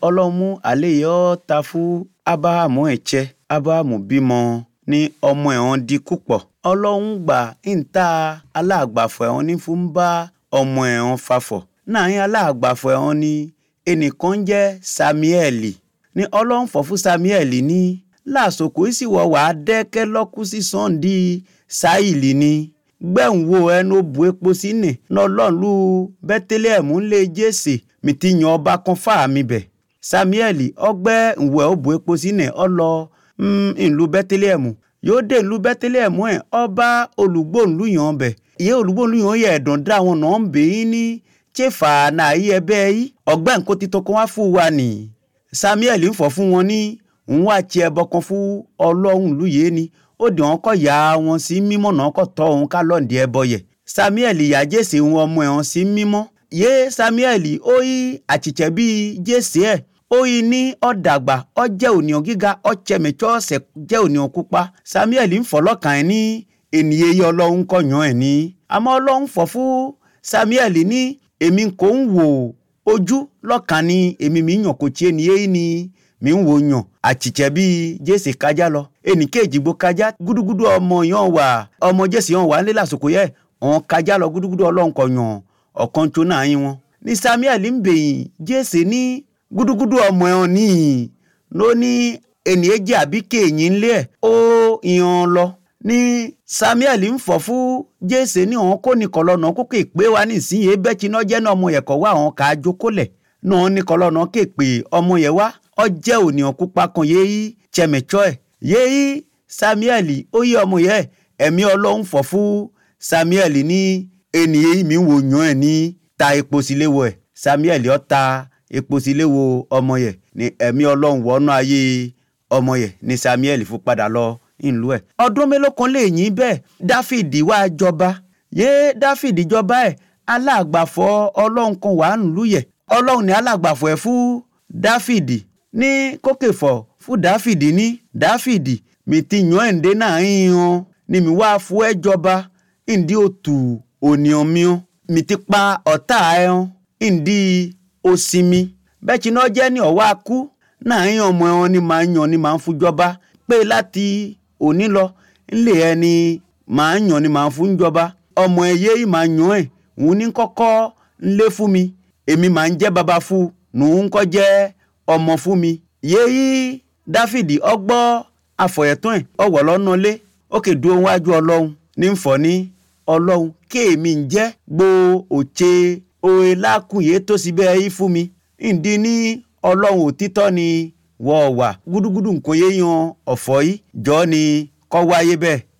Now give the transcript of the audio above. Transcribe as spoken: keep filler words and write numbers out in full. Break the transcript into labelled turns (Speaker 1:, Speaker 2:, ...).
Speaker 1: Ọlọ́run mú àlẹ́ yọ ta fún Ábáráhámù ẹ̀chẹ́. Ábáráhámù bímọ ní ọmọ ẹ̀họ́n di púpọ̀. Ọlọ́run gbà ń ta aláàgbàfọ̀ ẹ̀họ́n ní fún bá ọmọ ẹ̀họ́n fafọ̀. Náà yín aláàgbàfọ̀ ẹ̀họ́n ní ẹnìkan jẹ́ Sámúẹ́lì. Ní Ọlọ́run fọ̀ fún Sámúẹ́lì ní lásòkò ìsìwọ̀ wà á dẹ́kẹ́ lọ́kú sí sọ́ndí Sáìlì ní. Gbẹ̀ǹwo ẹnu bu epo sínú n'Ọlọ́run lu Bẹ́télẹ́ẹ̀mù ń lé Jésè mi ti yan ọba kan fáà mi bẹ̀. Sámúẹ́lì ọgbẹ́ ìwẹ̀ ó bu epo sínú ọlọ ìlú Bẹ́télẹ́ẹ̀mù. Yóò dé ìlú Bẹ́télẹ́ẹ̀mù ẹ̀ ọba olùgbòǹlù yàn bẹ̀. Ìyẹ́ olùgbòǹlù yàn yẹ ẹ̀dùn dá wọn náà ń bè yín ní Tséfà náà yí ẹbẹ́ yí. Ọgbẹ́ nǹkan ti tọkàn wá fún wa nì. Sámúẹ́lì ń fọ̀ fún wọn ní òun wá ti ẹbọ kan fún Ọlọ́run lùyé ni. Ó dì wọ́n kọ́ ya wọn sí mímọ́ náà kọ́ tọ́ òun ká lọ́ǹdì ẹbọ yẹ. Sámúẹ́lì yà Jésè wọn ọmọ ẹ̀họ́n sí mímọ́. Yé Sámúẹ́lì ó yí àchìchẹ́ bíi Jésè ẹ̀. Ó yí ní ọ̀dàgbà ọ jẹ́ ònìyàn gíga ọ chẹ̀mẹ̀tsọ́ ọ̀sẹ̀ jẹ́ ònìyàn pupa. Sámúẹ́lì ń fọ̀ lọ́kàn ẹ̀ ní ènìyàn yẹ Ọlọ́run kọ́ yàn ẹ̀ ní. Àmọ́ Ọlọ́run fọ̀ fún Sámúẹ́lì ní èmi kò ń wò ojú lọ́kàn ni èmi mi yàn kò tí ènìyàn yìí ni mi ń wò yàn. Àchìchẹ́ bíi Jésè kájá lọ. Ẹnì kejì gbó kájá gúdúgúdú ọmọ yàn wà ọmọ Jésè yàn wà ń lé lásìkò yẹ ọ̀n kájá lọ gúdúgúdú Ọlọ́run kọ̀ yàn ọ̀kan tó náà yín wọn. Ní Sámúẹ́lì ń bèyìn Jésè ní gúdúgúdú ọmọ ẹ̀họ́n níyìn ló ní ènìyàn jẹ́ àbí kéèyàn ńlé ẹ̀ ó yan lọ. Ní Sámúẹ́lì ń fọ̀ fún Jésè ní ọ̀hún kó nìkan lọ́nà kókè pé wá nísìnyí bẹ́ẹ̀ tí náà jẹ́ náà ọmọ yẹn kọ̀ wá ọ̀hún ká jókòlẹ̀ náà nìkan lọ́nà kéèpé ọmọ yẹn wá ọ jẹ́ ònìyàn pupa kan yéé chẹ̀mẹ̀tsọ́ ẹ̀ yéé Sámúẹ́lì ó yí ọmọ yẹn ẹ̀mí Ọlọ́run fọ̀ fún Sámúẹ́lì ní ènìyàn mi wò yàn ẹ̀ ní ta epo sílé wo ẹ̀. Sámúẹ́lì ó ta epo sílé wo ọmọ yẹn ní ẹ̀mí Ọlọ́run wọnú ayé ọmọ yẹn ní Sámúẹ́lì fún padà lọ ìlú ẹ̀. Ọdún mélòó kan lè yín bẹ́ẹ̀ Dáfídì wá jọba. Yé Dáfídì jọba ẹ̀ aláàgbàfọ̀ Ọlọ́run kan wà nílùú yẹ. Ọlọ́run ní aláàgbàfọ̀ ẹ̀ fún Dáfídì ní kókèfọ̀ fún Dáfídì ní Dáfídì mi ti yàn ẹ̀ ǹdẹ́ náà yíyan ni mi wá fún ẹ jọba ìdí òtù ònìyàn miọ́ mi ti pa ọ̀tá ẹ̀ hàn ìdí òsìmí bẹ́ẹ̀ tí náà jẹ́ ní ọ̀wá kú náà yíyan ọmọ ẹ̀họ́n ni màá yàn ni màá fún jọba pé láti òní lọ ńlẹ̀ ẹni màá yàn ni màá fún jọba ọmọ ẹ̀yẹ́ yìí màá yàn ẹ̀ òun ní kọ́kọ́ ńlé fún mi èmi màá ń jẹ́ baba fún nùún kọ́ jẹ́ ọmọ fún mi. Yéyí Dáfídì ọgbọ́ àfọ̀yẹ̀tún ẹ̀ ọwọ́ lọ́nà lé ó kè dúró wájú Ọlọ́run ní ń fọ̀ ní Ọlọ́run kéèmí ń jẹ́ gbo òche òye lákùnyé tó sì bẹ́ẹ̀ yí fún mi. Ìdí ní Ọlọ́run òtítọ́ ni wọ́ọ̀ wà gúdúgúdú nǹkan yé yan ọ̀fọ̀ yìí jọ́ ni kọ́ wáyé bẹ́ẹ̀.